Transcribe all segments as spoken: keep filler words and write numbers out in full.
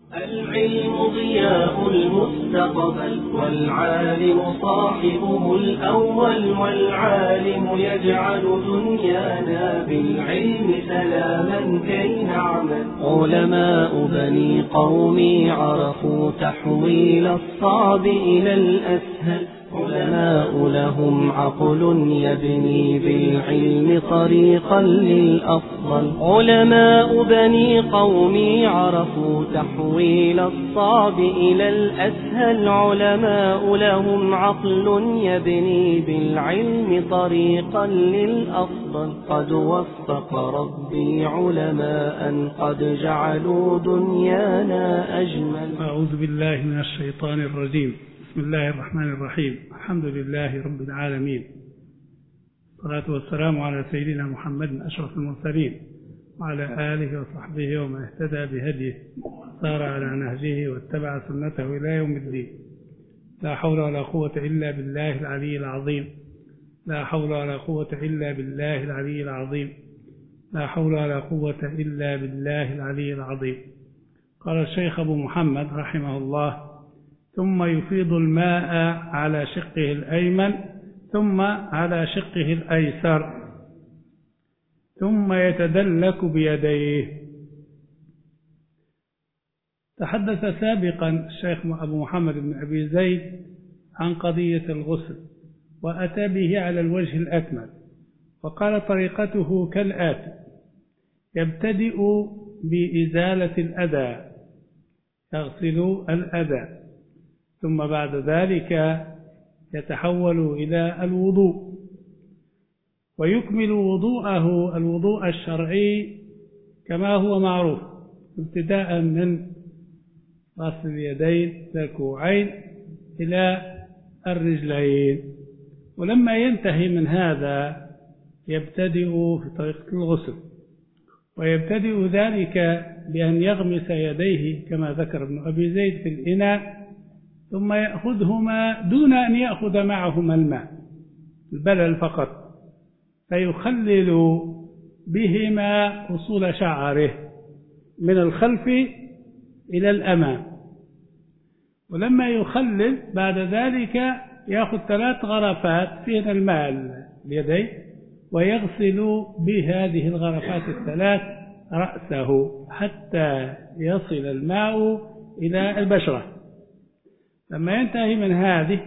العلم ضياء المستقبل، والعالم صاحبه الأول، والعالم يجعل دنيانا بالعلم سلاما كي نعمل. علماء بني قومي عرفوا تحويل الصعب إلى الأسهل، علماء لهم عقل يبني بالعلم طريقا للأفضل. علماء بني قومي عرفوا تحويل الصعب إلى الأسهل، علماء لهم عقل يبني بالعلم طريقا للأفضل. قد وفق ربي علماء قد جعلوا دنيانا أجمل. أعوذ بالله من الشيطان الرجيم. بسم الله الرحمن الرحيم. الحمد لله رب العالمين، والصلاة والسلام على سيدنا محمد أشرف المرسلين، وعلى آله وصحبه ومن اهتدى بهديه سار على نهجه واتبع سنته إلى يوم الدين. لا حول ولا قوة إلا بالله العلي العظيم. لا حول ولا قوة إلا بالله العلي العظيم. لا حول ولا قوة إلا بالله العلي العظيم. قال الشيخ أبو محمد رحمه الله: ثم يفيض الماء على شقه الأيمن ثم على شقه الأيسر ثم يتدلك بيديه. تحدث سابقا الشيخ أبو محمد بن أبي زيد عن قضية الغسل، وأتى به على الوجه الأكمل، وقال طريقته كالآتي: يبتدئ بإزالة الأذى، يغسل الأذى، ثم بعد ذلك يتحول إلى الوضوء، ويكمل وضوءه الوضوء الشرعي كما هو معروف، ابتداء من غسل اليدين إلى الكوعين إلى الرجلين. ولما ينتهي من هذا يبتدئ في طريقة الغسل، ويبتدئ ذلك بأن يغمس يديه كما ذكر ابن أبي زيد في الإناء، ثم يأخذهما دون أن يأخذ معهما الماء، البلل فقط، فيخلل بهما أصول شعره من الخلف إلى الأمام. ولما يخلل بعد ذلك يأخذ ثلاث غرفات فيها الماء اليدين، ويغسل بهذه الغرفات الثلاث رأسه حتى يصل الماء إلى البشرة. لما ينتهي من هذه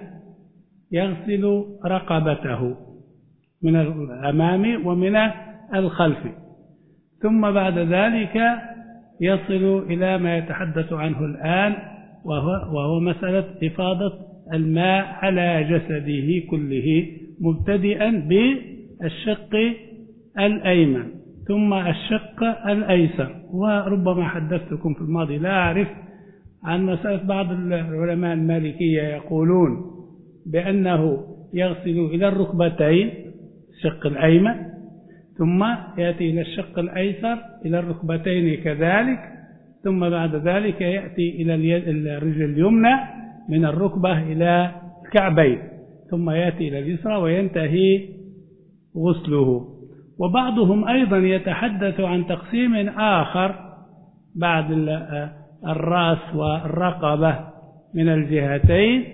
يغسل رقبته من الأمام ومن الخلف، ثم بعد ذلك يصل إلى ما يتحدث عنه الآن، وهو, وهو مسألة إفاضة الماء على جسده كله، مبتدئا بالشق الأيمن ثم الشق الأيسر. وربما حدثتكم في الماضي، لا أعرف، عن مسألة بعض العلماء المالكية يقولون بأنه يغسل إلى الركبتين الشق الأيمن، ثم يأتي إلى الشق الأيسر إلى الركبتين كذلك، ثم بعد ذلك يأتي إلى الرجل اليمنى من الركبة إلى الكعبين، ثم يأتي إلى اليسرى وينتهي غسله. وبعضهم أيضا يتحدث عن تقسيم آخر بعد الرأس والرقبة من الجهتين،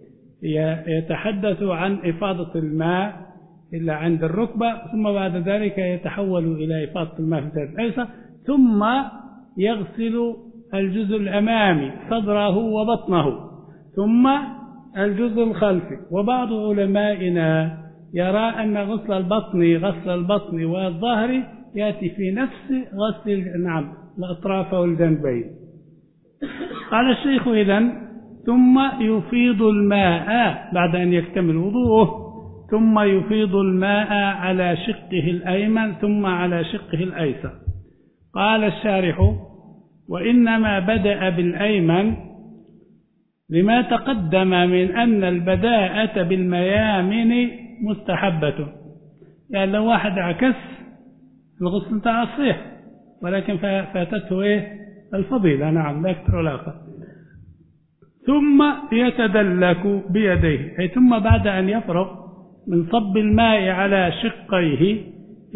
يتحدث عن إفاضة الماء إلا عند الركبة، ثم بعد ذلك يتحول إلى إفاضة الماء في الجهة الأيسر، ثم يغسل الجزء الأمامي صدره وبطنه، ثم الجزء الخلفي. وبعض علمائنا يرى أن غسل البطن غسل البطن والظهر يأتي في نفس غسل نعم الأطراف والجنبين. قال الشيخ: إذن ثم يفيض الماء بعد أن يكتمل وضوءه، ثم يفيض الماء على شقه الأيمن ثم على شقه الأيسر. قال الشارح: وإنما بدأ بالأيمن لما تقدم من أن البداءة بالميامن مستحبة. يعني لو واحد عكس الغسل بتاع الصيح، ولكن فاتته إيه الفضيلة، نعم لا أكثر ولا أقل. ثم يتدلك بيديه، أي ثم بعد أن يفرغ من صب الماء على شقيه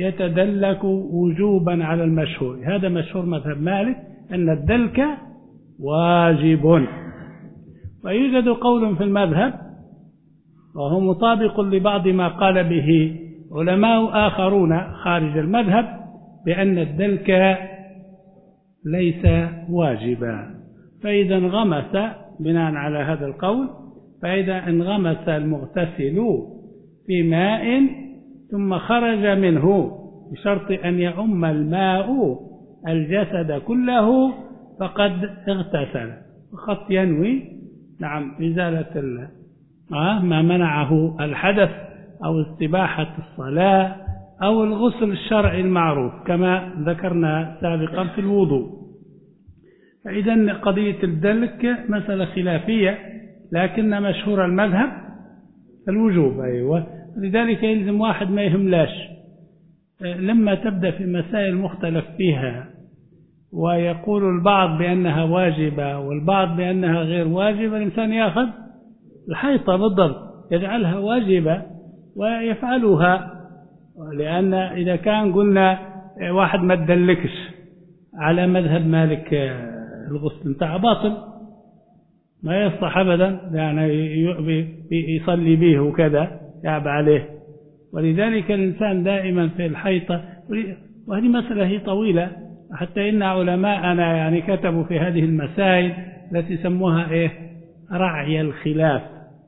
يتدلك وجوبا على المشهور. هذا مشهور مذهب مالك أن الدلك واجب. ويوجد قول في المذهب وهو مطابق لبعض ما قال به علماء آخرون خارج المذهب بأن الدلك ليس واجبا. فإذا انغمس بناء على هذا القول، فإذا انغمس المغتسل في ماء ثم خرج منه بشرط أن يعم الماء الجسد كله فقد اغتسل، فقط ينوي نعم إزالة ما منعه الحدث أو استباحة الصلاة أو الغسل الشرعي المعروف كما ذكرنا سابقا في الوضوء. فإذا قضية الدلك مسألة خلافية، لكن مشهور المذهب الوجوب. أيوة، لذلك يلزم واحد ما يهملاش لما تبدأ في مسائل مختلف فيها ويقول البعض بأنها واجبة والبعض بأنها غير واجبة، الإنسان يأخذ الحيطة بالضبط يجعلها واجبة ويفعلها. لأن إذا كان قلنا واحد ما تدلكش على مذهب مالك الغسل بتاع باطل ما يصلح أبدا، يعني يصلي به وكذا يعب عليه. ولذلك الإنسان دائما في الحيطة، وهذه مسألة هي طويلة حتى إن علماءنا يعني كتبوا في هذه المسائل التي سموها إيه رعي الخلاف.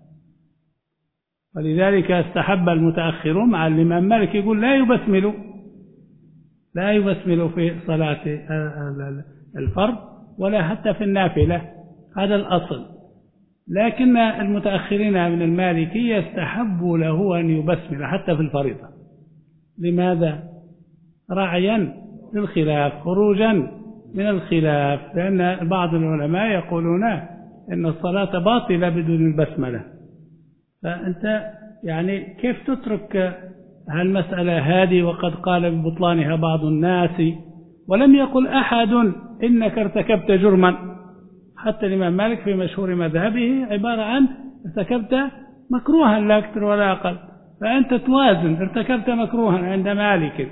ولذلك استحب المتأخرون مع الإمام مالك يقول لا يبسملوا لا يبسملوا في صلاة الفرض ولا حتى في النافلة، هذا الأصل. لكن المتأخرين من المالكية استحبوا له أن يبسمل حتى في الفريضة. لماذا؟ رعيا للخلاف، خروجا من الخلاف، لأن بعض العلماء يقولون إن الصلاة باطلة بدون البسملة. فأنت يعني كيف تترك هالمسألة هذه وقد قال ببطلانها بعض الناس ولم يقل أحد إنك ارتكبت جرما؟ حتى الإمام مالك في مشهور مذهبه عبارة عن ارتكبت مكروها لا أكثر ولا أقل. فأنت توازن، ارتكبت مكروها عند مالك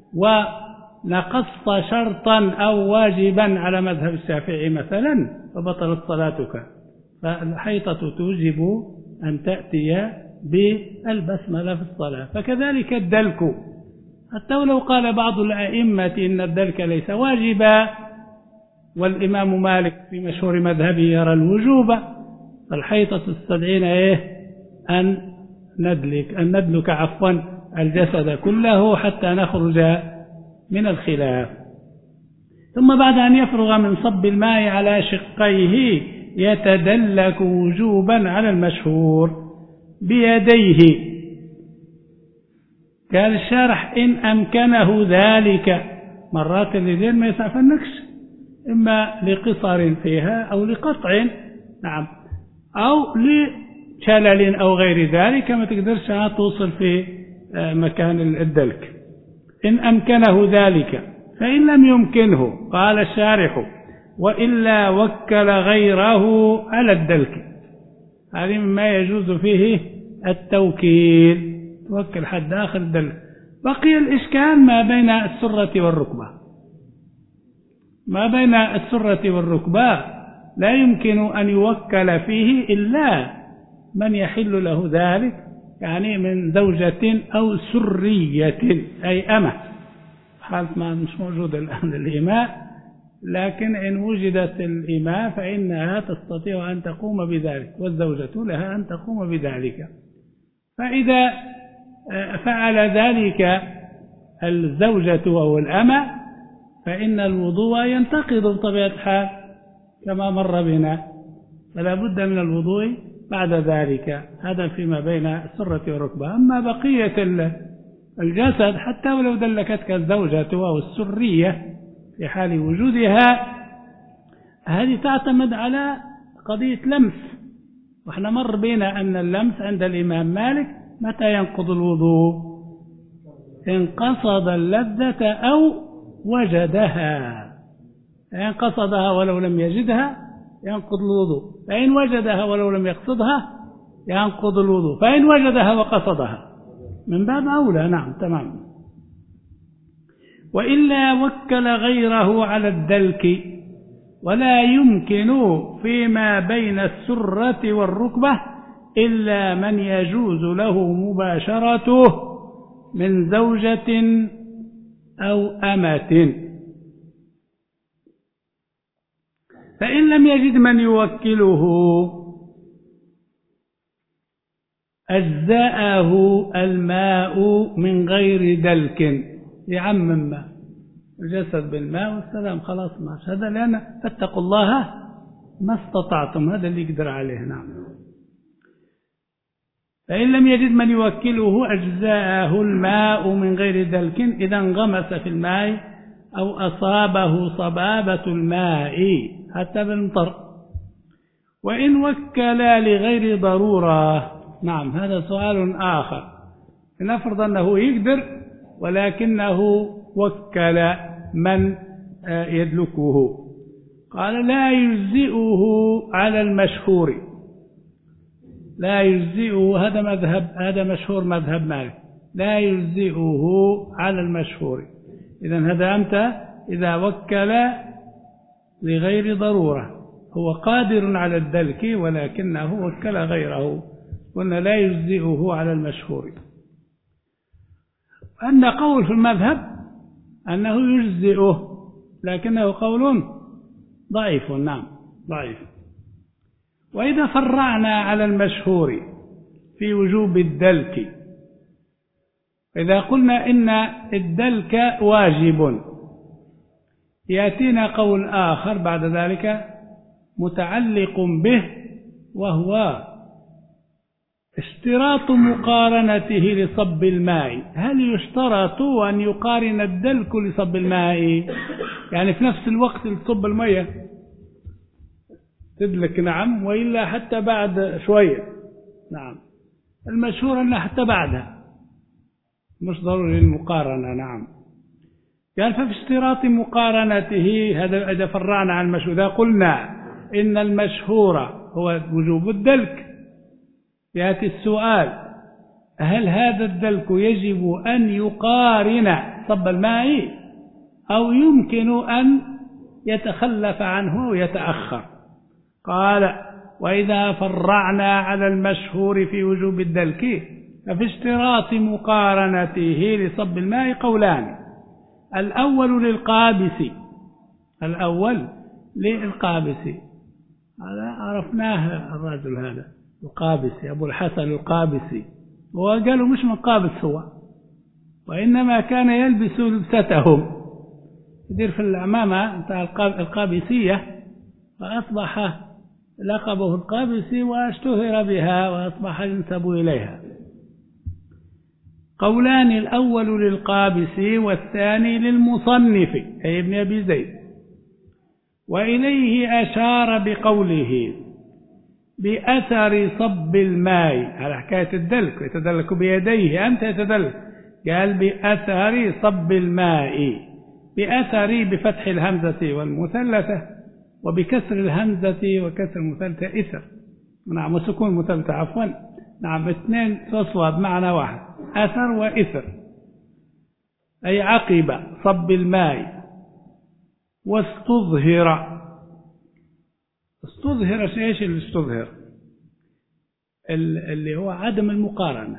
ونقصت شرطا أو واجبا على مذهب الشافعي مثلا فبطلت صلاتك. فالحيطة توجب أن تأتي بالبسملة في الصلاة. فكذلك الدلك، حتى ولو قال بعض الأئمة إن الدلك ليس واجبا والإمام مالك في مشهور مذهبه يرى الوجوب، فالحيطة تستدعينا إيه أن ندلك أن ندلك عفوا الجسد كله حتى نخرج من الخلاف. ثم بعد أن يفرغ من صب الماء على شقيه يتدلك وجوبا على المشهور بيديه. قال الشارح إن أمكنه ذلك، مرات اليدين ما يسعفنكش، إما لقصر فيها أو لقطع نعم أو لشلل أو غير ذلك ما تقدرش توصل في مكان الدلك. إن أمكنه ذلك، فإن لم يمكنه قال الشارح وإلا وكل غيره على الدلك. هذه مما يجوز فيه التوكيل، توكل حد آخر الدلك. بقي الإشكال ما بين السرة والركبة. ما بين السرة والركبة لا يمكن أن يوكل فيه إلا من يحل له ذلك، يعني من زوجة أو سرية أي أمة، حال ما مش موجود الآن الإماء، لكن إن وجدت الإماء فإنها تستطيع أن تقوم بذلك والزوجة لها أن تقوم بذلك. فإذا فعل ذلك الزوجة أو الأمة فإن الوضوء ينتقض بطبيعة الحال كما مر بنا، فلا بد من الوضوء بعد ذلك. هذا فيما بين السرة والركبة. أما بقية الجسد حتى ولو دلكتك الزوجة أو السرية في حال وجودها، هذه تعتمد على قضية لمس، وإحنا مر بنا أن اللمس عند الإمام مالك متى ينقض الوضوء؟ إن قصد اللذة أو وجدها. إن قصدها ولو لم يجدها ينقض الوضوء، فإن وجدها ولو لم يقصدها ينقض الوضوء، فإن وجدها وقصدها من باب أولى. نعم تمام. وإلا وكل غيره على الدلك، ولا يمكن فيما بين السرة والركبة إلا من يجوز له مباشرته من زوجة أو أمة. فإن لم يجد من يوكله أجزاءه الماء من غير دلك، يعمم ما الجسد بالماء والسلام، خلاص ما هذا، لأن فاتقوا الله ما استطعتم، هذا اللي يقدر عليه. نعم. فإن لم يجد من يوكله أجزاءه الماء من غير دلك إذا انغمس في الماء أو أصابه صبابة الماء حتى بالمطر. وإن وكل لغير ضرورة، نعم هذا سؤال آخر، نفرض أنه يقدر ولكنه وكل من يدلكه، قال لا يجزئه على المشهور، لا يجزئه، هذا مذهب، هذا مشهور مذهب مالك، لا يجزئه على المشهور. إذن هذا أمتى؟ إذا وكل لغير ضرورة، هو قادر على الدلك ولكنه وكل غيره، قلنا لا يجزئه على المشهور. أن قول في المذهب أنه يجزئه، لكنه قول ضعيف، نعم ضعيف. وإذا فرعنا على المشهور في وجوب الدلك، إذا قلنا إن الدلك واجب، يأتينا قول آخر بعد ذلك متعلق به، وهو اشتراط مقارنته لصب الماء. هل يشترط أن يقارن الدلك لصب الماء؟ يعني في نفس الوقت تصب المية تدلك، نعم، وإلا حتى بعد شوية، نعم. المشهور أنه حتى بعدها، مش ضروري المقارنة، نعم. قال ففي اشتراط مقارنته، هذا إذا فرعنا عن المشهور، إذا قلنا إن المشهور هو وجوب الدلك، يأتي السؤال هل هذا الدلك يجب أن يقارن صب الماء أو يمكن أن يتخلف عنه ويتأخر؟ قال وإذا فرعنا على المشهور في وجوب الدلك ففي اشتراط مقارنته لصب الماء قولان. الأول للقابس، الأول للقابس، هذا عرفناه، الرجل هذا القابسي أبو الحسن القابسي، وقالوا مش من قابس هو، وإنما كان يلبس لبستهم، يدير في العمامة بتاع القابسية، فأصبح لقبه القابسي واشتهر بها وأصبح ينسب إليها. قولان، الأول للقابس والثاني للمصنف أي ابن أبي زيد، وإليه أشار بقوله بأثر صب الماء، على حكاية الدلك، يتدلك بيديه، أنت يتدلك، قال بأثر صب الماء، بأثر بفتح الهمزة والمثلثة، وبكسر الهمزة وكسر المثلثة إثر، نعم، وسكون المثلثة عفوا، نعم، اثنين تصوى بمعنى واحد، أثر وإثر، أي عقب صب الماء. واستظهر، استظهر ايش اللي استظهر؟ اللي هو عدم المقارنة،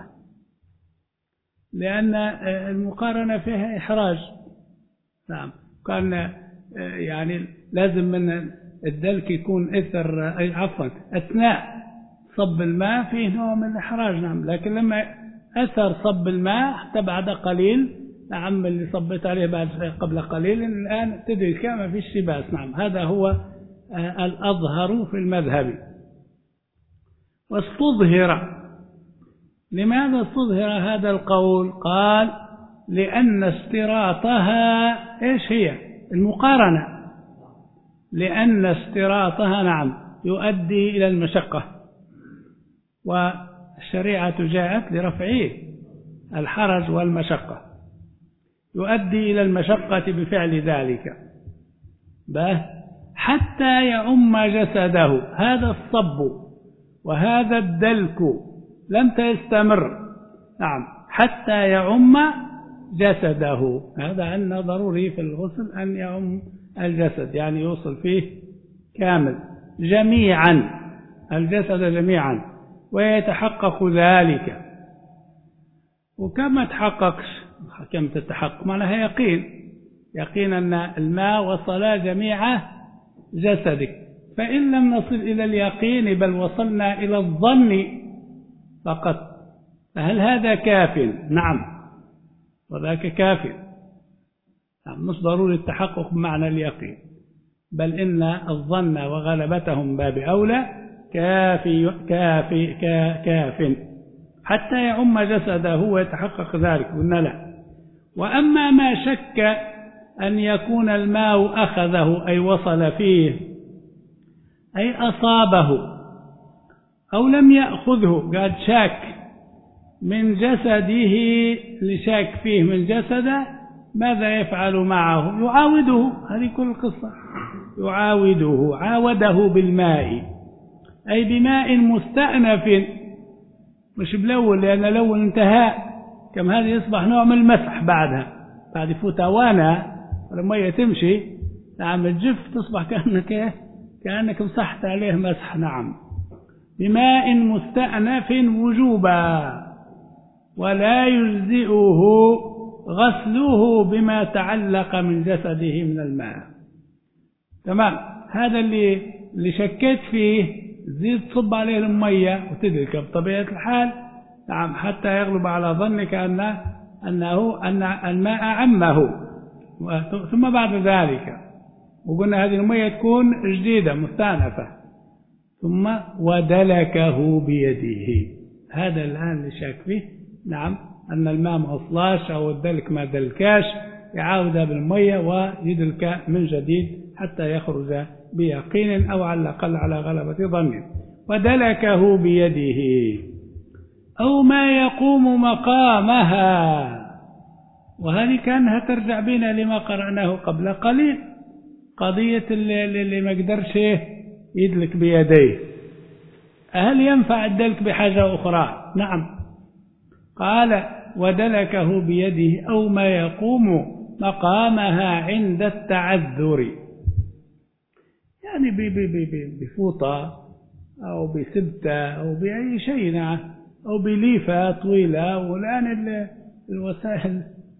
لأن المقارنة فيها إحراج، نعم، كان يعني لازم من الدلك يكون إثر، أي عفوا أثناء صب الماء فيه نوع من الإحراج، نعم، لكن لما أثر صب الماء حتى بعد قليل، نعم، اللي صبت عليه بعد قبل قليل الآن تدرك ما فيش باس، نعم، هذا هو الأظهر في المذهب. واستظهر، لماذا استظهر هذا القول؟ قال لأن اشتراطها إيش هي؟ المقارنة، لأن اشتراطها نعم يؤدي إلى المشقة، والشريعة جاءت لرفع الحرج والمشقة، يؤدي إلى المشقة بفعل ذلك، به حتى يعم جسده. هذا الصب وهذا الدلك لم تستمر، نعم، حتى يعم جسده. هذا عندنا ضروري في الغسل أن يعم الجسد، يعني يوصل فيه كامل جميعا، الجسد جميعا، ويتحقق ذلك. وكما تحققش كم تتحقق معناها يقين، يقين أن الماء وصل جميع جسدك. فإن لم نصل إلى اليقين بل وصلنا إلى الظن فقط، فهل هذا كاف؟ نعم، وذاك كاف. مش ضروري التحقق بمعنى اليقين، بل إن الظن وغلبتهم باب أولى كافي كافي كاف حتى يعم جسده ويتحقق ذلك. قلنا لا. وأما ما شك أن يكون الماء أخذه أي وصل فيه أي أصابه أو لم يأخذه، قد شاك من جسده لشاك فيه من جسده، ماذا يفعل معه؟ يعاوده. هذه كل القصة، يعاوده، عاوده بالماء أي بماء مستأنف، مش بالأول، لأن الأول انتهى. كم هذا يصبح نوع من المسح بعدها، بعد يفوت أوانا المية تمشي، نعم الجف تصبح كأنك كأنك مسحت عليه مسح. نعم، بماء مستأنف وجوبا، ولا يجزئه غسله بما تعلق من جسده من الماء. تمام، هذا اللي اللي شكيت فيه، زيد صب عليه المية وتدرك بطبيعة الحال، نعم، حتى يغلب على ظنك أن أنه أن الماء عمه. ثم بعد ذلك وقلنا هذه المية تكون جديدة مستأنفة، ثم ودلكه بيده. هذا الآن اللي شاك فيه، نعم، أن الماء ما أصلاش أو الدلك ما دلكاش، يعاودها بالمية ويدلك من جديد حتى يخرج بيقين أو على الأقل على غلبة ظنه. ودلكه بيده أو ما يقوم مقامها. وهذه كانها ترجع بنا لما قرأناه قبل قليل، قضية اللي, اللي ما قدرش يدلك بيديه، هل ينفع الدلك بحاجة أخرى؟ نعم، قال ودلكه بيده أو ما يقوم مقامها عند التعذر، يعني بفوطة أو بسبتة أو بأي شيء، أو بليفة طويلة. والآن الوسائل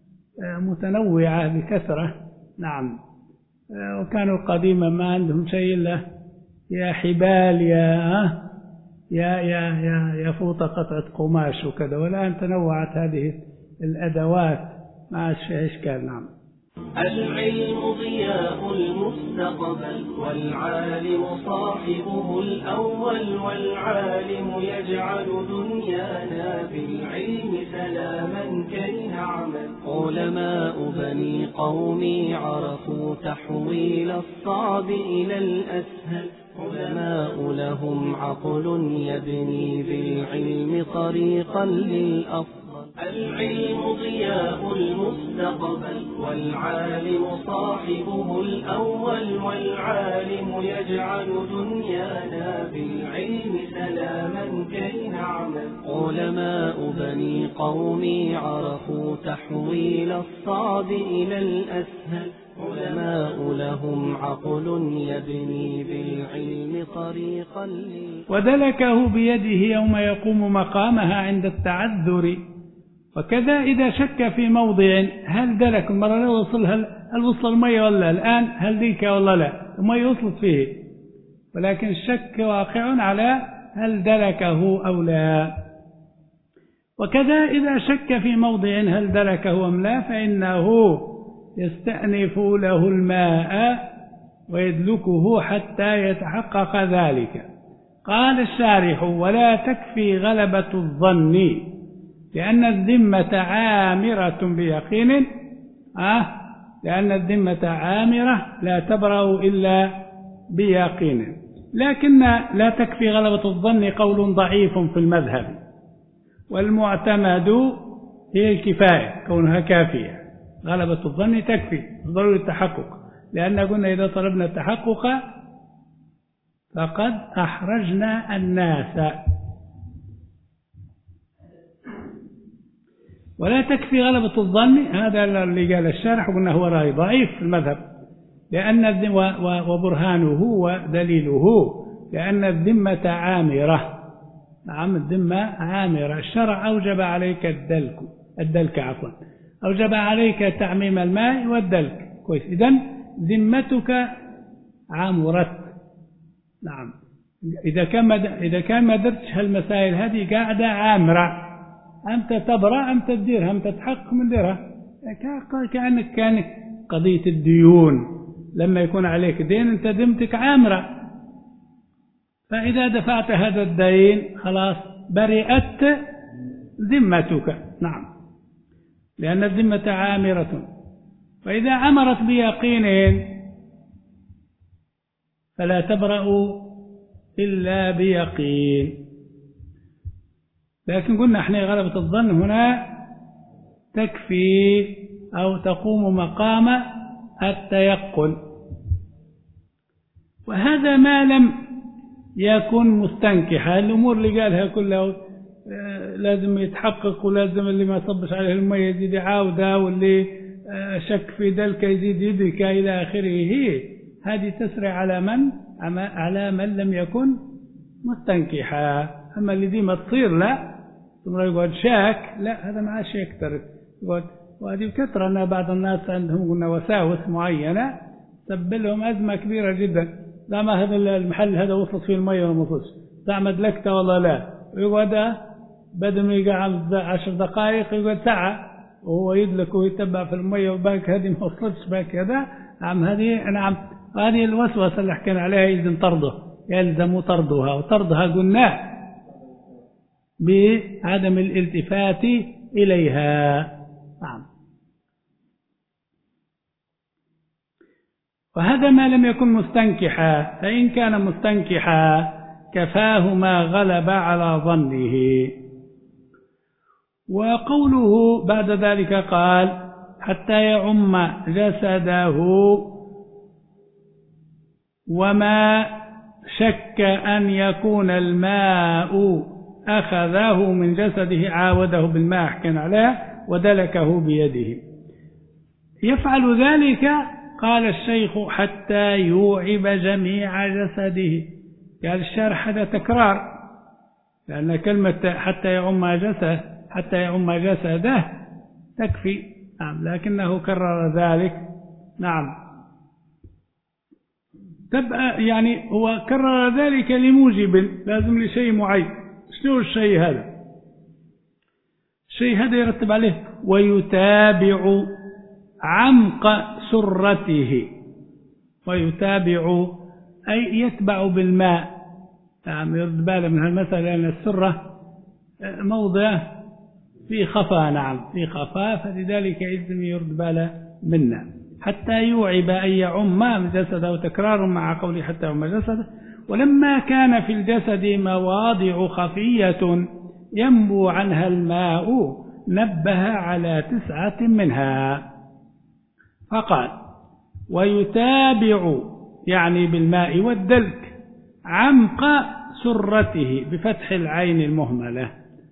متنوعة بكثرة. نعم، وكانوا قديما ما عندهم شيء إلا يا حبال يا يا يا يا يا فوطة قطعة قماش وكذا، والآن تنوعت هذه الأدوات ما عادش فيها إشكال. نعم. العلم ضياء المستقبل، والعالم صاحبه الأول، والعالم يجعل دنيانا بالعلم سلاما كي نعمل. علماء بني قومي عرفوا تحويل الصعب إلى الأسهل، علماء لهم عقل يبني بالعلم طريقا للأفضل. العلم ضياء المستقبل، والعالم صاحبه الأول، والعالم يجعل دنيانا بالعلم سلاما كي نعمل. علماء بني قومي عرفوا تحويل الصعب إلى الأسهل، علماء لهم عقل يبني بالعلم طريقا لي. ودلكه بيده يوم يقوم مقامها عند التعذر. وكذا إذا شك في موضع، هل دلك المرة لا وصل، هل, هل وصل المية ولا الآن، هل ديك ولا لا، المية وصلت فيه، ولكن الشك واقع على هل دلكه أو لا. وكذا إذا شك في موضع هل دلكه أم لا، فإنه يستأنف له الماء ويدلكه حتى يتحقق ذلك. قال الشارح: ولا تكفي غلبة الظن، لأن الذمة عامرة بيقين، آه لأن الذمة عامرة لا تبرأ إلا بيقين. لكن لا تكفي غلبة الظن قول ضعيف في المذهب، والمعتمد هي الكفاية كونها كافية. غلبة الظن تكفي، ضروري التحقق، لأن قلنا إذا طلبنا التحقق فقد أحرجنا الناس. ولا تكفي غلبة الظن، هذا اللي قال الشارح، وقلنا هو رأي ضعيف في المذهب، لأن وبرهانه ودليله لأن الذمة عامرة. نعم الذمة عامرة. الشرع أوجب عليك الدلك الدلك عفوا أوجب عليك تعميم الماء والدلك كويس. إذن ذمتك عامرت. نعم إذا كان إذا كان ما درتش هالمسائل هذه قاعدة عامرة، أنت تبرأ أم تديرها أم تتحقق من ديرها، كأنك كانت قضية الديون لما يكون عليك دين أنت ذمتك عامرة، فإذا دفعت هذا الدين خلاص برئت ذمتك. نعم لأن الذمة عامرة، وإذا عمرت بيقين فلا تبرأ إلا بيقين. لكن قلنا احنا غلبة الظن هنا تكفي أو تقوم مقام التيقن، وهذا ما لم يكن مستنكحا. الأمور اللي قالها كلها لازم يتحقق، ولازم اللي ما صبش عليه المية يزيد عاودة، واللي شك في ذلك يزيد يدرك إلى آخره، هذه تسرع على من على من لم يكن مستنكحا. أما اللي دي ما تصير لا ثم يقعد شاك، لا هذا ما عادش يكترث. وهذه كثرة أن بعض الناس عندهم قلنا وساوس معينة سبب لهم أزمة كبيرة جدا. لا ما هذا المحل هذا وصلت فيه المية ولا ما وصلش، تعمد لكته ولا لا، ويقعد بدل ما يقعد عشر دقائق يقعد ساعة وهو يدلك ويتبع في المية وباك هذه ما وصلتش باك هذا. نعم هذه نعم هذه الوسوسة اللي حكينا عليها يلزم طرده، يلزم طردها، وطردها قلنا بعدم الالتفات إليها. نعم وهذا ما لم يكن مستنكحا، فإن كان مستنكحا كفاه ما غلب على ظنه. وقوله بعد ذلك قال حتى يعم جسده وما شك أن يكون الماء أخذه من جسده عاوده بالماء حكينا عليه ودلكه بيده. يفعل ذلك قال الشيخ حتى يوعب جميع جسده. قال الشارح هذا تكرار، لأن كلمة حتى يعم جسده حتى يعم جسده تكفي. نعم لكنه كرر ذلك. نعم تبقى يعني هو كرر ذلك لموجب، لازم لشيء معين. شنو الشيء هذا؟ الشيء هذا يرتب عليه ويتابع عمق سرته. ويتابع أي يتبع بالماء. يعني يرد باله من هالمسألة لأن السرة موضع في خفاء. نعم في خفاء، فلذلك يلزم يرد باله منا. حتى يوعب أن يعم جسده، وتكرار مع قوله حتى يعم جسده. ولما كان في الجسد مواضع خفية ينبو عنها الماء نبه على تسعة منها فقال ويتابع يعني بالماء والدلك عمق سرته بفتح العين المهملة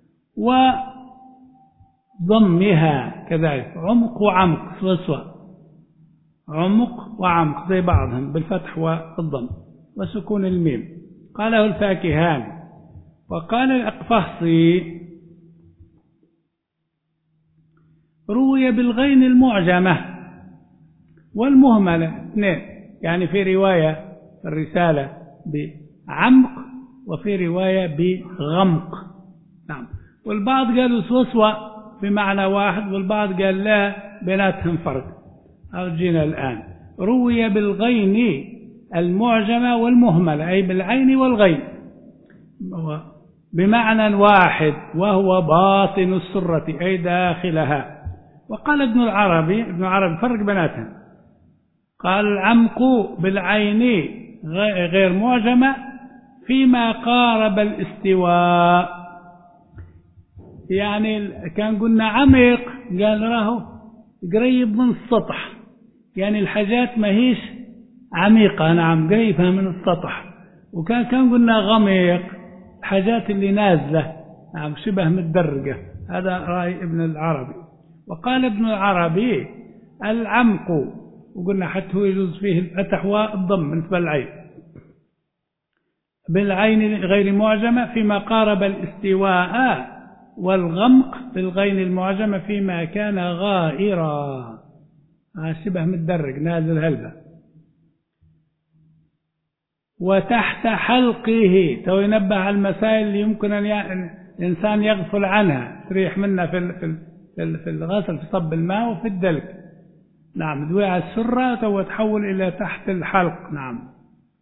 وضمها كذلك. عمق وعمق سوى عمق وعمق زي بعضهم بالفتح والضم وسكون الميم. قاله الفاكهاني. وقال الأقفصي روي بالغين المعجمة والمهملة اثنين، يعني في رواية الرسالة بعمق وفي رواية بغمق. نعم والبعض قالوا سوسوة بمعنى واحد، والبعض قال لا بيناتهم فرق. أرجينا الآن. روي بالغين المعجمة والمهملة أي بالعين والغين بمعنى واحد وهو باطن السرة أي داخلها. وقال ابن العربي ابن العربي فرق بيناتهم، قال العمق بالعين غير معجمة فيما قارب الاستواء. يعني كان قلنا عميق قال راهو قريب من السطح، يعني الحاجات ما هيش عميقة. نعم قريبها من السطح. وكان كان قلنا غميق الحاجات اللي نازلة. نعم شبه متدرجة. هذا رأي ابن العربي. وقال ابن العربي العمق وقلنا حتى هو يجوز فيه الفتح والضم بالنسبة للعين بالعين غير معجمة فيما قارب الاستواء، والغمق بالغين المعجمة فيما كان غائرا، شبه متدرج نازل هلبة. وتحت حلقه، تو ينبه على المسائل اللي يمكن أن الإنسان يغفل عنها تريح منها في في الغسل في صب الماء وفي الدلك. نعم دويع السرة تو تحول إلى تحت الحلق. نعم.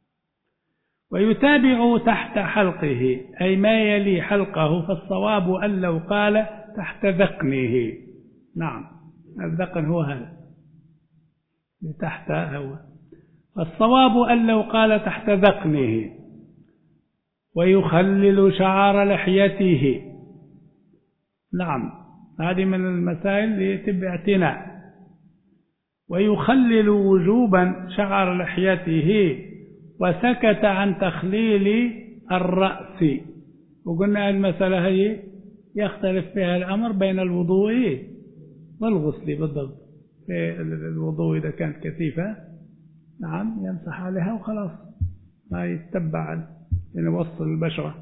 ويتابع تحت حلقه أي ما يلي حلقه، فالصواب أن لو قال تحت ذقنه. نعم الذقن هو هذا تحت هو، فالصواب أن لو قال تحت ذقنه. ويخلل شعر لحيته. نعم هذه من المسائل اللي تبع اعتناء. ويخلل وجوبا شعر لحيته وسكت عن تخليل الرأس. وقلنا المسألة هي يختلف فيها الأمر بين الوضوء والغسل بالضبط. في الوضوء إذا كانت كثيفة نعم يمسح عليها وخلاص ما يتبع يوصل البشرة.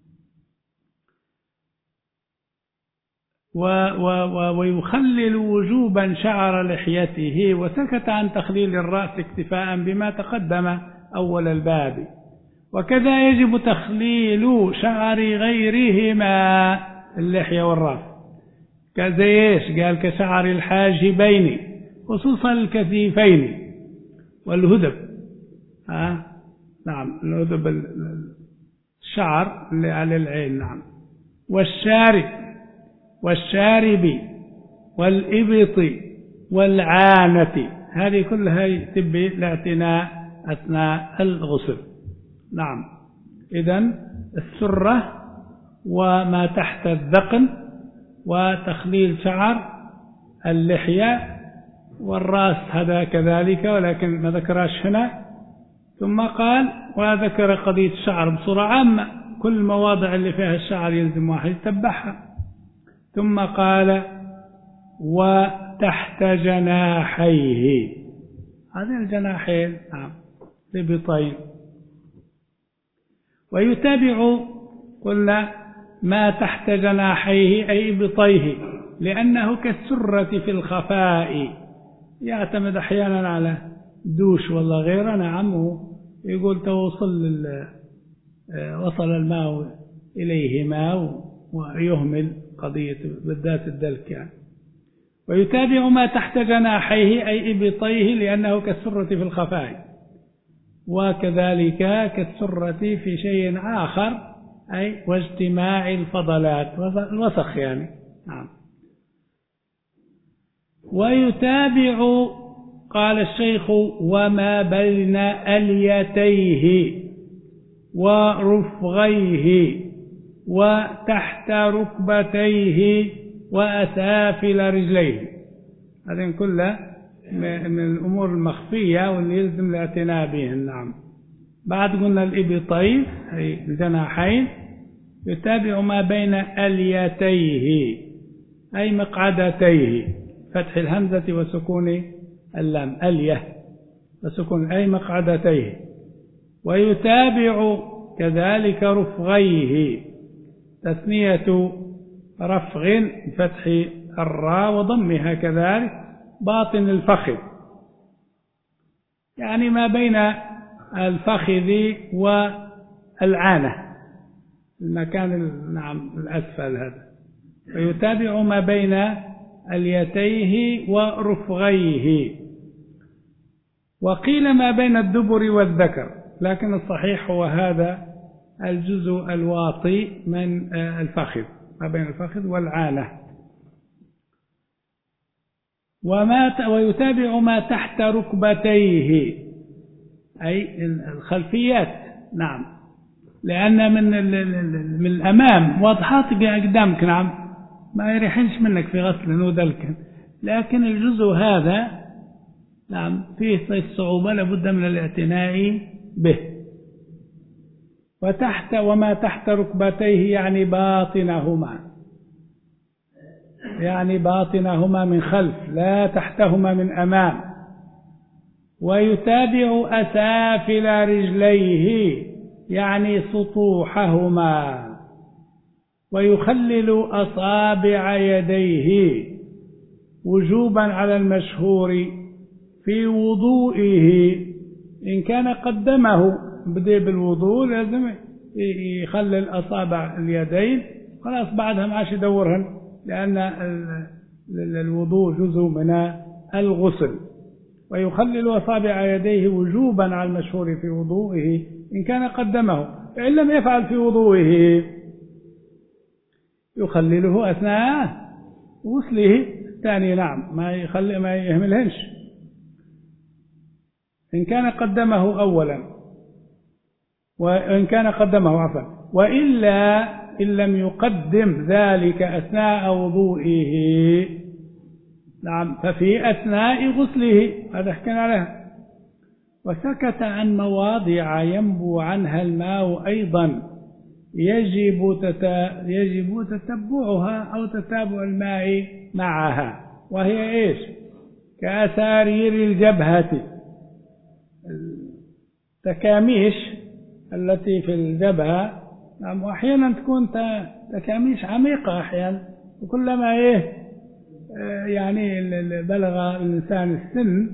و و و ويخلل وجوبا شعر لحيته وسكت عن تخليل الرأس اكتفاء بما تقدم أول الباب. وكذا يجب تخليل شعر غيرهما اللحية والرأس كزيش قال كشعر الحاجبين خصوصا الكثيفين والهدب. آه. نعم الهدب الشعر اللي على العين. نعم. والشارب والشارب والإبط والعانة هذه كلها تبي الاعتناء أثناء الغسل. نعم. إذن السرة وما تحت الذقن وتخليل شعر اللحية والرأس هذا كذلك، ولكن ما ذكرش هنا. ثم قال وذكر قضية الشعر بصورة عامة، كل المواضع اللي فيها الشعر يلزم واحد يتبعها. ثم قال وتحت جناحيه، هذه الجناحين نعم لبطين. ويتابع قلنا ما تحت جناحيه أي بطيه، لأنه كالسرة في الخفاء، يعتمد أحيانا على دوش والله غيره. نعم يقول توصل وصل الماء إليهما ويهمل قضية بالذات الدلك يعني. ويتابع ما تحت جناحيه أي إبطيه لأنه كالسرة في الخفاء، وكذلك كالسرة في شيء آخر أي واجتماع الفضلات الوسخ يعني. نعم. ويتابع قال الشيخ وما بين أليتيه ورفغيه وتحت ركبتيه وأسافل رجليه، هذه كلها من الأمور المخفية واللي يلزم الاعتناء بهن. نعم. بعد قلنا الإبطين أي الجناحين. يتابع ما بين أليتيه أي مقعدتيه، فتح الهمزة وسكون اللام أليه وسكون أي مقعدتيه. ويتابع كذلك رفغيه، تثنية رفغ فتح الراء وضمها كذلك باطن الفخذ، يعني ما بين الفخذ والعانة المكان نعم الأسفل هذا. ويتابع ما بين اليتيه ورفغيه. وقيل ما بين الدبر والذكر، لكن الصحيح هو هذا الجزء الواطي من الفخذ، ما بين الفخذ والعانة. وما ويتابع ما تحت ركبتيه أي الخلفيات. نعم. لأن من من الأمام واضحات قدامك نعم ما يريحنش منك في غسل ودلك، لكن الجزء هذا نعم فيه صعوبة لابد من الاعتناء به. وتحت وما تحت ركبتيه يعني باطنهما، يعني باطنهما من خلف لا تحتهما من أمام. ويتابع أسافل رجليه يعني سطوحهما، ويخلل أصابع يديه وجوبا على المشهور في وضوئه. إن كان قدمه بدأ بالوضوء لازم يخلل أصابع اليدين، خلاص بعدها ما عادش يدورهن، لأن الوضوء جزء من الغسل. ويخلل أصابع يديه وجوبا على المشهور في وضوئه إن كان قدمه، فإن لم يفعل في وضوئه يخلله أثناء غسله الثاني. نعم، ما يخلي ما يهملهنش إن كان قدمه أولا، وإن كان قدمه عفوا، وإلا إن لم يقدم ذلك أثناء وضوئه نعم ففي أثناء غسله، هذا حكينا عليها. وسكت عن مواضع ينبو عنها الماء أيضا يجب تتا يجب تتبعها أو تتابع الماء معها، وهي إيش؟ كأسارير الجبهة، التكاميش التي في الجبهة نعم، وأحيانا تكون تكاميش عميقة أحيانا، وكلما إيه يعني بلغ الإنسان السن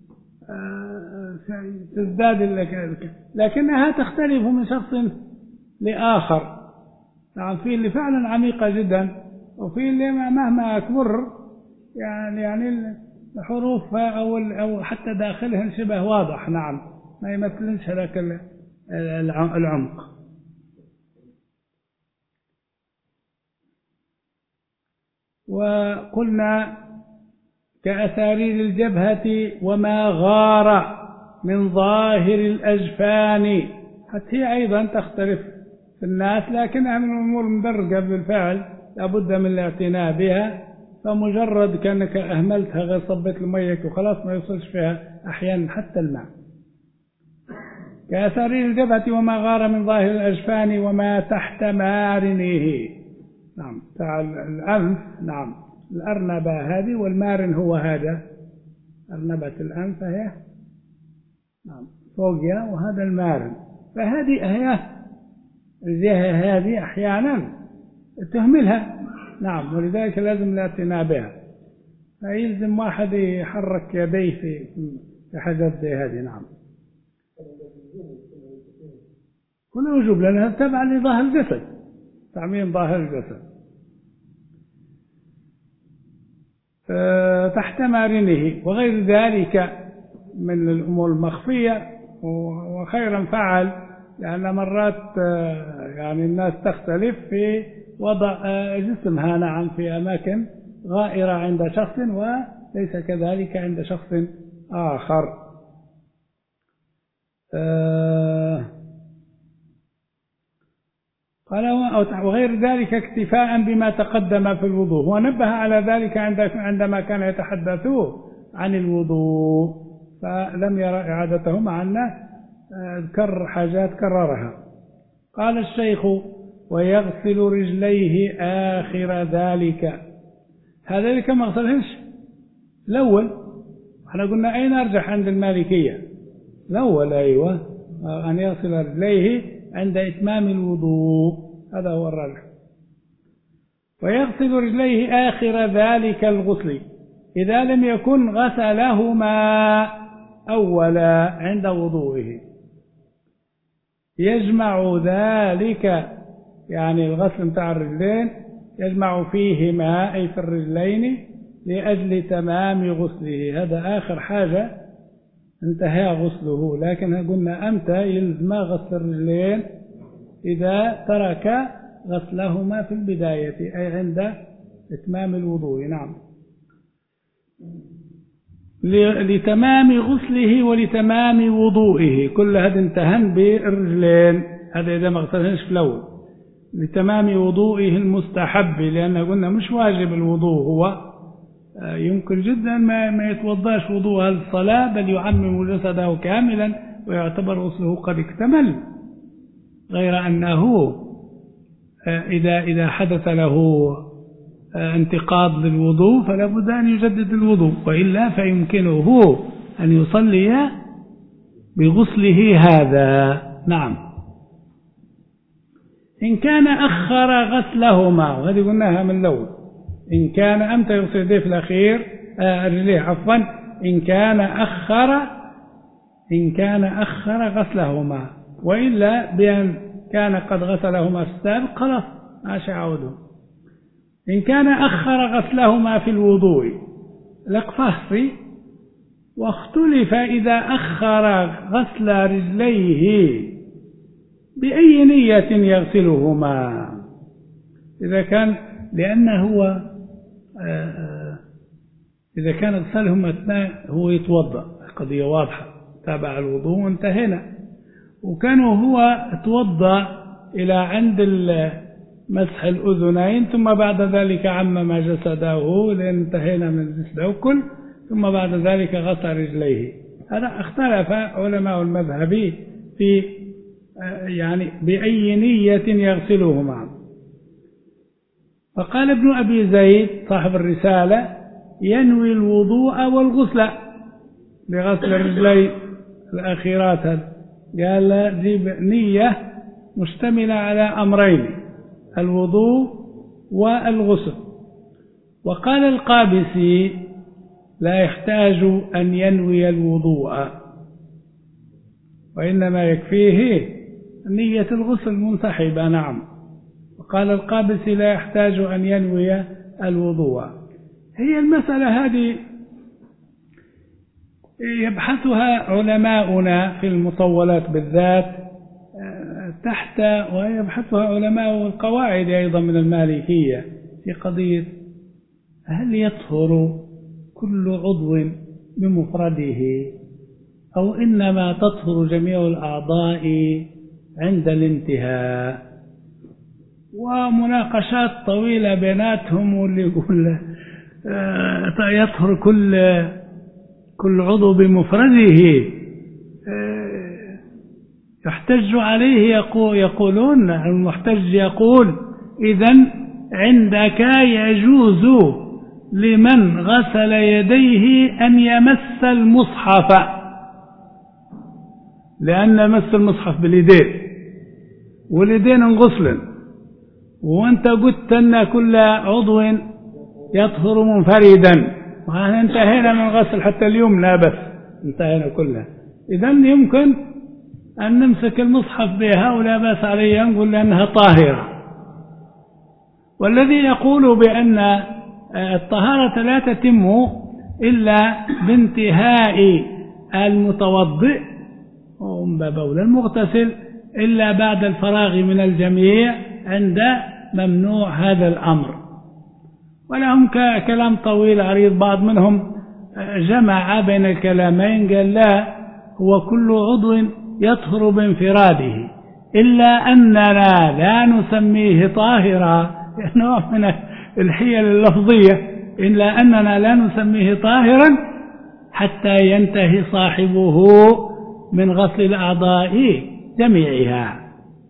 تزداد، لكنها تختلف من شخص لآخر. نعم، في اللي فعلا عميقة جدا، وفي اللي مهما كبر يعني يعني حروفها أو أو حتى داخلها شبه واضح. نعم، ما يمثلش هذاك العمق. وقلنا كأسارير الجبهة وما غار من ظاهر الأجفان، حتى هي أيضا تختلف في الناس، لكنها من الأمور المدرجة بالفعل لابد من الاعتناء بها. فمجرد كأنك أهملتها غير صبت المية وخلاص ما يوصلش فيها أحيانا حتى الماء. كأسارير الجبهة وما غار من ظاهر الأجفان وما تحت مارنه. نعم، الأنف نعم الأرنبة هذه، والمارن هو هذا أرنبة الأنف هي نعم فوقها، وهذا المارن. فهذه هي الجهة هذه أحيانا تهملها نعم، ولذلك لازم الاعتناء بها. فيلزم واحد يحرك يديه في في حاجات زي هذه. نعم، كل وجوب لأنها تبع لظاهر الجسد، تعميم ظاهر الجسد. تحت مارنه وغير ذلك من الأمور المخفية، وخيرا فعل، لأن مرات يعني الناس تختلف في وضع جسمها نعم في أماكن غائرة عند شخص وليس كذلك عند شخص آخر. قال وغير ذلك اكتفاء بما تقدم في الوضوء. ونبه على ذلك عندما كان يتحدث عن الوضوء، فلم يرى إعادته مع أنه ذكر حاجات كررها. قال الشيخ ويغسل رجليه آخر ذلك. هذا اللي كما غسلهنش الأول، احنا قلنا أين أرجح عند المالكية؟ الأول أيوة، أن يغسل رجليه عند إتمام الوضوء، هذا هو الراجح. ويغسل رجليه آخر ذلك الغسل إذا لم يكن غسلهما أولا عند وضوئه. يجمع ذلك يعني الغسل متاع الرجلين يجمع فيهما أي في الرجلين لأجل تمام غسله. هذا آخر حاجة انتهى غسله، لكن قلنا أمتى يلزم غسل الرجلين إذا ترك غسلهما في البداية أي عند إتمام الوضوء. نعم، لتمام غسله ولتمام وضوئه، كل هذا انتهن بالرجلين، هذا إذا ما غسلهنش في الأول. لتمام وضوئه المستحب، لأن قلنا مش واجب الوضوء، هو يمكن جدا ما ما يتوضاش وضوء الصلاة، بل يعمم جسده كاملا ويعتبر غسله قد اكتمل، غير أنه إذا إذا حدث له انتقاض للوضوء فلا بد أن يجدد الوضوء، وإلا فيمكنه أن يصلي بغسله هذا. نعم. إن كان أخر غسلهما، وهذه قلناها من الأول، إن كان أمتى يغسل يديه في الأخير آه رجليه عفوا إن كان أخر إن كان أخر غسلهما، وإلا بأن كان قد غسلهما في السابق خلاص عاش عوده. إن كان أخر غسلهما في الوضوء لقفه، واختلف إذا أخر غسل رجليه بأي نية يغسلهما. إذا كان لأنه هو إذا كان غسلهما أثناء هو يتوضأ، قضية واضحة، تابع الوضوء وانتهينا. وكانوا هو توضأ إلى عند مسح الأذنين، ثم بعد ذلك عمم جسده لأن انتهينا من جسده كل، ثم بعد ذلك غسل رجليه. هذا اختلف علماء المذهب في يعني بأي نية يغسلهما. فقال ابن أبي زيد صاحب الرسالة: ينوي الوضوء والغسل لغسل الرجلين الأخيرات. قال جيب نية مشتملة على أمرين: الوضوء والغسل. وقال القابسي: لا يحتاج أن ينوي الوضوء، وإنما يكفيه نية الغسل منسحبة. نعم. وقال القابسي: لا يحتاج أن ينوي الوضوء. هي المسألة هذه يبحثها علماؤنا في المطولات بالذات تحت، ويبحثها علماء القواعد أيضا من المالكية في قضية: هل يطهر كل عضو بمفرده أو إنما تطهر جميع الأعضاء عند الانتهاء؟ ومناقشات طويلة بيناتهم، واللي يقول يطهر كل كل عضو بمفرده يحتج عليه. يقول يقولون المحتج يقول: إذن عندك يجوز لمن غسل يديه أن يمس المصحف، لأن مس المصحف باليدين واليدين انغسلن، وانت قلت أن كل عضو يطهر منفردا، وهنا انتهينا من غسل حتى اليمنى بس، انتهينا كلها. إذن يمكن أن نمسك المصحف بها ولا بأس عليه، نقول لأنها طاهرة. والذي يقول بأن الطهارة لا تتم إلا بانتهاء المتوضئ ومن باب أولى المغتسل إلا بعد الفراغ من الجميع، عند ممنوع هذا الأمر. ولهم كلام طويل عريض، بعض منهم جمع بين الكلامين، قال: لا، هو كل عضو يطهر بانفراده، إلا أننا لا نسميه طاهرا، نوع من الحيل اللفظية، إلا أننا لا نسميه طاهرا حتى ينتهي صاحبه من غسل الأعضاء جميعها.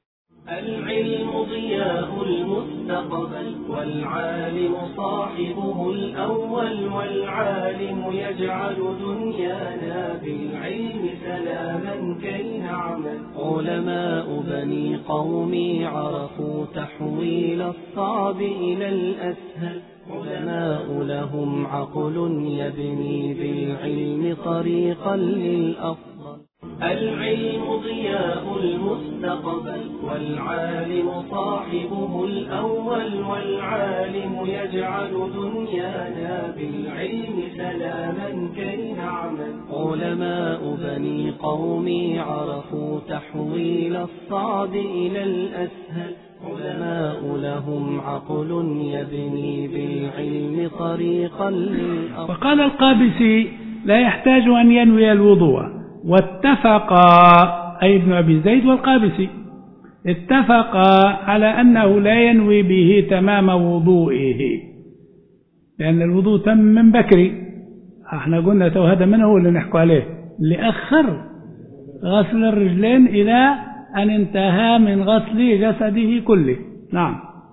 العلم ضياء المستقبل، والعالم صاحبه الأول، والعالم يجعل دنيانا بالعلم سلاما كي نعمل. علماء بني قومي عرفوا تحويل الصعب إلى الأسهل، علماء لهم عقل يبني بالعلم طريقا للأفضل. العلم ضياء المستقبل، والعالم صاحبه الأول، والعالم يجعل دنيانا بالعلم سلاما كي نعمل. علماء بني قومي عرفوا تحويل الصعب إلى الأسهل، علماء لهم عقل يبني بالعلم طريقا للأفضل. وقال القابسي: لا يحتاج أن ينوي الوضوء. واتفقا، أي ابن أبي زيد والقابسي، اتفقا على أنه لا ينوي به تمام وضوئه، لأن الوضوء تم من بكري. احنا قلنا تو هذا من هو اللي نحكوا عليه، اللي أخر غسل الرجلين إلى أن انتهى من غسل جسده كله. نعم.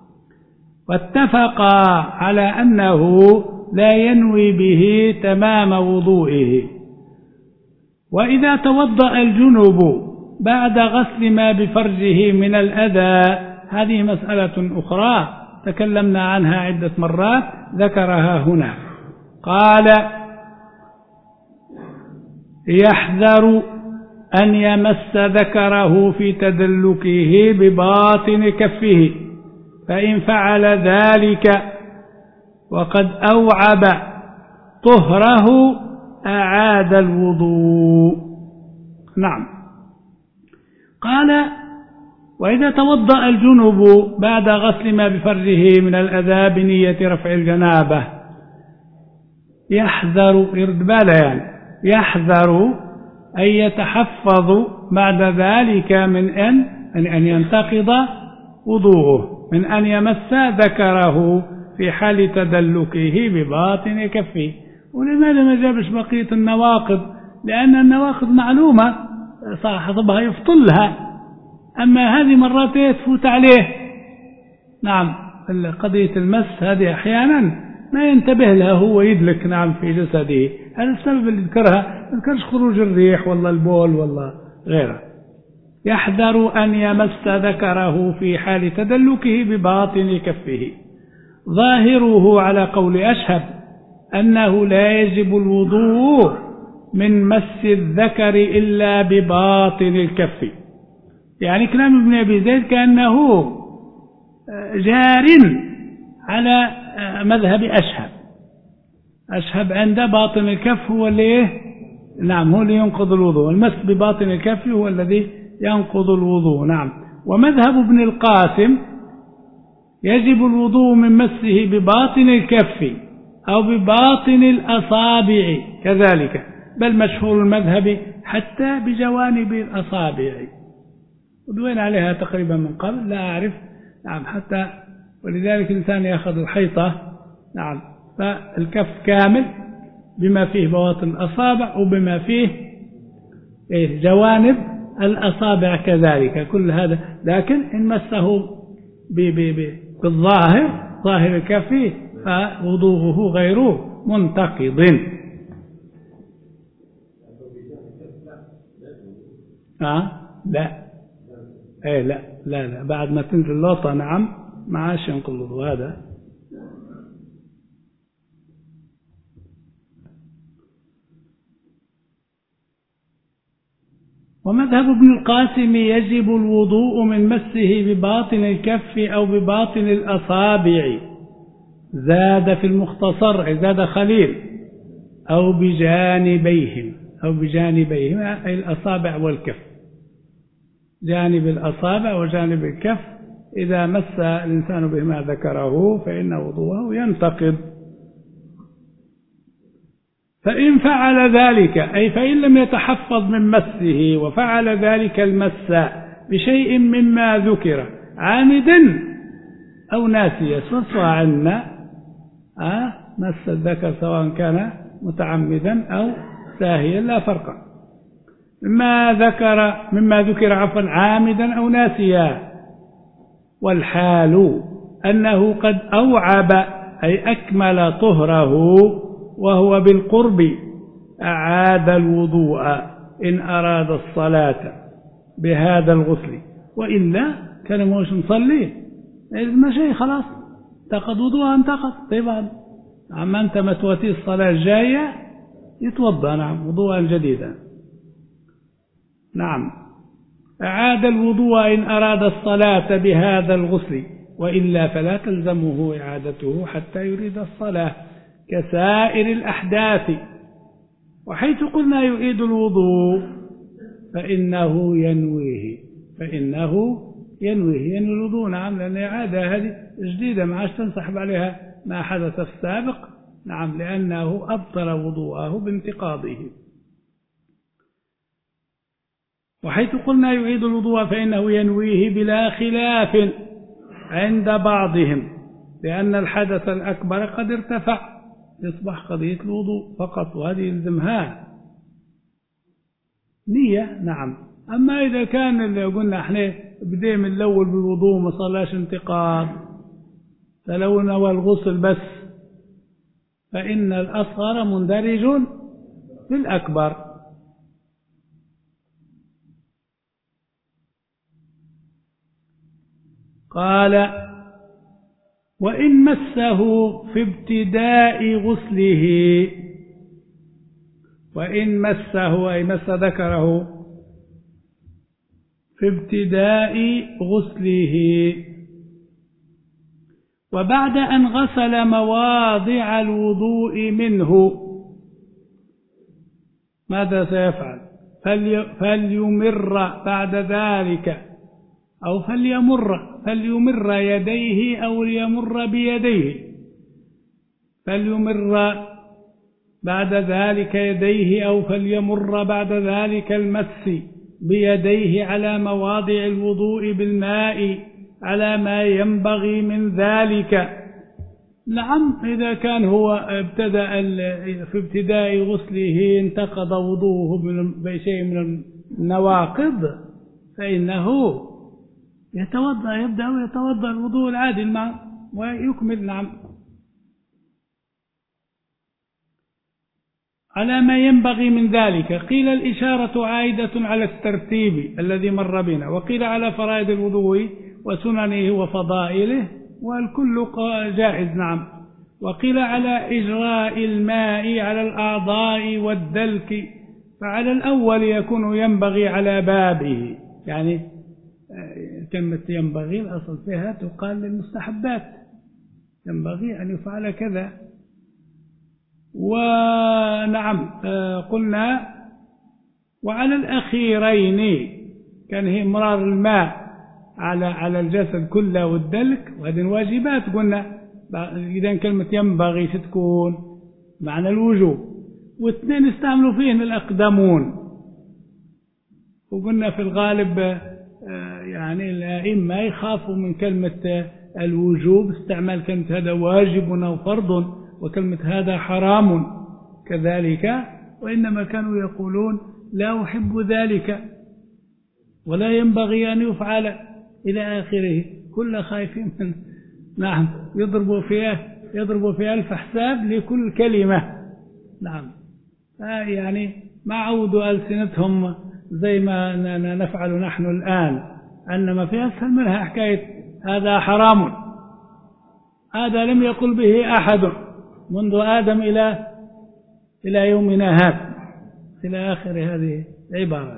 واتفقا على أنه لا ينوي به تمام وضوئه، وإذا توضأ الجنب بعد غسل ما بفرجه من الأذى، هذه مسألة أخرى تكلمنا عنها عدة مرات ذكرها هنا. قال: يحذر أن يمس ذكره في تدلكه بباطن كفه، فإن فعل ذلك وقد أوعب طهره أعاد الوضوء. نعم. قال: وإذا توضأ الجنب بعد غسل ما بفرجه من الأذى بنية رفع الجنابة، يحذر يرد باله يعني يحذر أن يتحفظ بعد ذلك من أن أن ينتقض وضوءه، من أن يمس ذكره في حال تدلكه بباطن كفه. ولماذا ما جابش بقية النواقض؟ لأن النواقض معلومة صاحبها يفطلها، أما هذه مرات تفوت عليه. نعم، قضية المس هذه أحيانا ما ينتبه لها، هو يدلك نعم في جسده، هذا السبب اللي ذكرها، ما ذكرش خروج الريح والله البول والله غيره. يحذر أن يمس ذكره في حال تدلكه بباطن كفه. ظاهره على قول أشهب أنه لا يجب الوضوء من مس الذكر إلا بباطن الكف. يعني كلام ابن أبي زيد كأنه جار على مذهب أشهب. أشهب عند باطن الكف هو اللي نعم هو اللي ينقض الوضوء، المس بباطن الكف هو الذي ينقض الوضوء. نعم. ومذهب ابن القاسم يجب الوضوء من مسه بباطن الكف أو بباطن الأصابع كذلك، بل مشهور المذهب حتى بجوانب الأصابع، ودوين عليها تقريبا من قبل لا أعرف. نعم. حتى ولذلك الإنسان يأخذ الحيطة نعم فالكف كامل بما فيه بواطن الأصابع وبما فيه جوانب الأصابع كذلك، كل هذا. لكن إن مسه بالظاهر ظاهر الكف فوضوءه غير منتقض. آه لا ايه لا لا لا بعد ما تنزل اللوطة نعم ما عادش ينقض الوضوء هذا. ومذهب ابن القاسم يجب الوضوء من مسه بباطن الكف أو بباطن الأصابع، زاد في المختصر زاد خليل أو بجانبيهم أو بجانبيهم أي الأصابع والكف، جانب الأصابع وجانب الكف إذا مس الإنسان بهما ذكره فإن وضوءه ينتقض. فإن فعل ذلك أي فإن لم يتحفظ من مسه وفعل ذلك المس بشيء مما ذكر عامدا أو ناسيا، سواء عنا آه مس الذكر سواء كان متعمدا أو ساهيا لا فرق، مما ذكر مما ذكر عفوا عامدا أو ناسيا، والحال أنه قد أوعب أي أكمل طهره وهو بالقرب أعاد الوضوء إن أراد الصلاة بهذا الغسل، وإلا كان موش نصلي ما شيء خلاص انتقض وضوء انتقض. طيب عما أنت متوتي الصلاة الجاية يتوضأ نعم وضوءا جديدا. نعم. أعاد الوضوء إن أراد الصلاة بهذا الغسل، وإلا فلا تلزمه إعادته حتى يريد الصلاة كسائر الأحداث. وحيث قلنا يعيد الوضوء فإنه ينويه فإنه ينويه ينوي الوضوء نعم، لأن إعادة هذه جديدة ما عادش تنسحب عليها ما حدث في السابق. نعم، لأنه أبطل وضوءه بانتقاضه. وحيث قلنا يعيد الوضوء فإنه ينويه بلا خلاف عند بعضهم، لأن الحدث الأكبر قد ارتفع يصبح قضية الوضوء فقط، وهذه يلزمها نية. نعم. أما إذا كان اللي قلنا احنا بدينا من الأول بالوضوء ما صلاش انتقاض فلو نوى الغسل بس فإن الأصغر مندرج في الأكبر. قال: وإن مسه في ابتداء غسله، وإن مسه أي مس ذكره في ابتداء غسله وبعد أن غسل مواضع الوضوء منه، ماذا سيفعل؟ فلي فليمر بعد ذلك أو فليمر فليمر يديه أو ليمر بيديه، فليمر بعد ذلك يديه أو فليمر بعد ذلك المس بيديه على مواضع الوضوء بالماء على ما ينبغي من ذلك. نعم، إذا كان هو ابتدأ في ابتداء غسله انتقض وضوءه بشيء من النواقض فإنه يتوضأ، يبدأ يتوضأ الوضوء العادي الماء ويكمل. نعم، على ما ينبغي من ذلك. قيل الإشارة عائدة على الترتيب الذي مر بنا، وقيل على فرائض الوضوء وسننه وفضائله، والكل جائز. نعم، وقيل على إجراء الماء على الأعضاء والدلك، فعلى الأول يكون ينبغي على بابه، يعني كلمة ينبغي الأصل فيها تقال للمستحبات، ينبغي أن يفعل كذا. ونعم قلنا وعلى الأخيرين كان هي مرار الماء على على الجسد كله والدلك، وهذه واجبات. قلنا إذا كلمة ينبغي ستكون معنى الوجوب، واثنين استعملوا فيهن الأقدمون، وقلنا في الغالب يعني الأئمة يخافوا من كلمة الوجوب، استعمال كلمة هذا واجب أو فرض، وكلمة هذا حرام كذلك، وإنما كانوا يقولون لا أحب ذلك ولا ينبغي أن يفعل إلى آخره، كل خايفين من نعم يضربوا فيها يضربوا في ألف حساب لكل كلمة. نعم، يعني ما عودوا ألسنتهم زي ما نفعل نحن الآن، أنما في أسهل منها حكاية هذا حرام، هذا لم يقل به أحد منذ آدم إلى إلى يومنا هذا، إلى آخر هذه العبارات.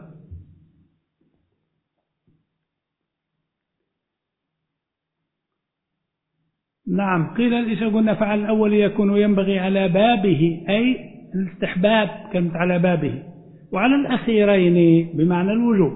نعم، قيل الإشاء قلنا فعل الأول يكون ينبغي على بابه، أي الاستحباب كانت على بابه، وعلى الأخيرين بمعنى الوجوب.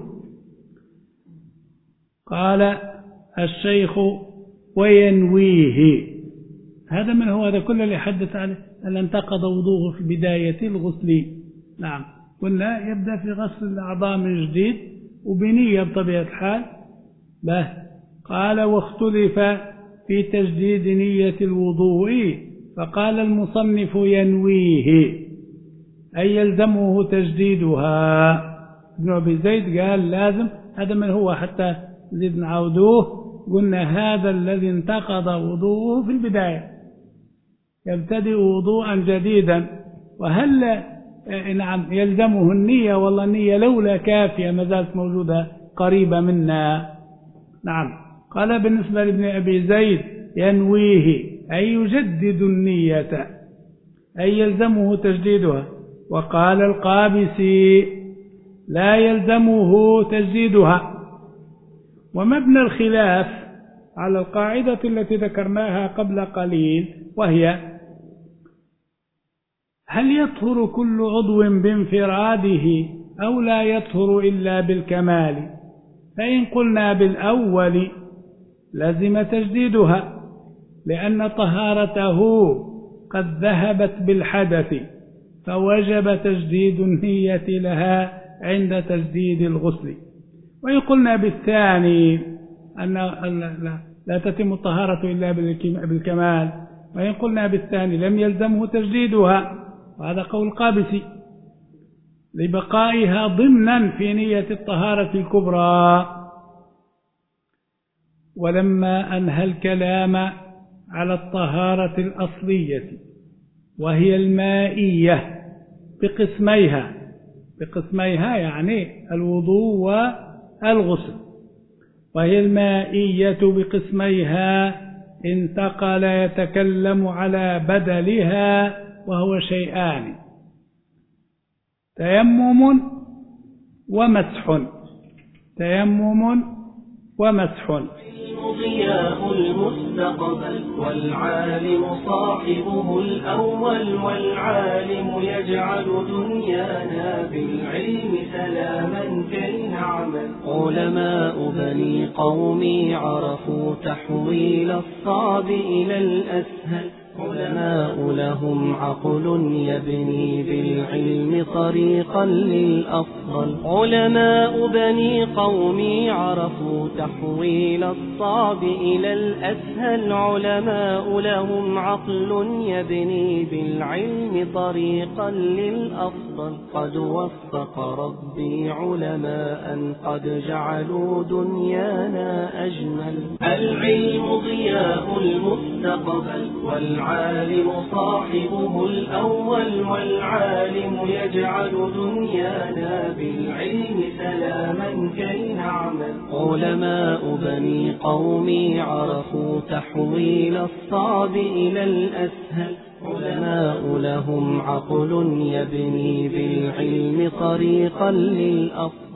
قال الشيخ وينويه، هذا من هو هذا كل اللي حدث عليه أن انتقض وضوءه في بداية الغسل. نعم، قلنا يبدأ في غسل الأعضاء من جديد وبنية بطبيعة الحال. به قال واختلف في تجديد نية الوضوء، فقال المصنف ينويه أي يلزمه تجديدها. ابن أبي زيد قال لازم، هذا من هو حتى نزيد نعودوه، قلنا هذا الذي انتقض وضوءه في البداية يبتدئ وضوءا جديدا. وهل نعم يلزمه النية؟ والله النية لولا كافية ما زالت موجودة قريبة منا. نعم، قال بالنسبة لابن أبي زيد ينويه أي يجدد النية أي يلزمه تجديدها. وقال القابسي لا يلزمه تجديدها. ومبنى الخلاف على القاعدة التي ذكرناها قبل قليل، وهي هل يطهر كل عضو بانفراده أو لا يطهر إلا بالكمال؟ فإن قلنا بالأول لازم تجديدها، لأن طهارته قد ذهبت بالحدث، فوجب تجديد النية لها عند تجديد الغسل. وإن قلنا بالثاني أن لا تتم الطهارة إلا بالكمال، وإن قلنا بالثاني لم يلزمه تجديدها، وهذا قول القابسي لبقائها ضمنا في نية الطهارة الكبرى. ولما أنهى الكلام على الطهارة الأصلية وهي المائية بقسميها بقسميها يعني الوضوء والغسل، وهي المائية بقسميها: انتقل يتكلم على بدلها، وهو شيئان: تيمم ومسح. تيمم ومسح. ضياء المستقبل والعالم صاحبه الأول، والعالم يجعل دنيانا بالعلم سلاما كي نعمل. علماء بني قومي عرفوا تحويل الصعب إلى الأسهل، علماء لهم عقل يبني بالعلم طريقا للأفضل. علماء بني قومي عرفوا تحويل الصعب إلى الأسهل، علماء لهم عقل يبني بالعلم طريقا للأفضل. قد وفق ربي علماء قد جعلوا دنيانا أجمل. العلم ضياء المستقبل والعالم صاحبه الأول، والعالم يجعل دنيانا بالعلم سلاما كي نعمل. علماء بني قومي عرفوا تحويل الصعب إلى الأسهل، علماء لهم عقل يبني بالعلم طريقا للأفضل.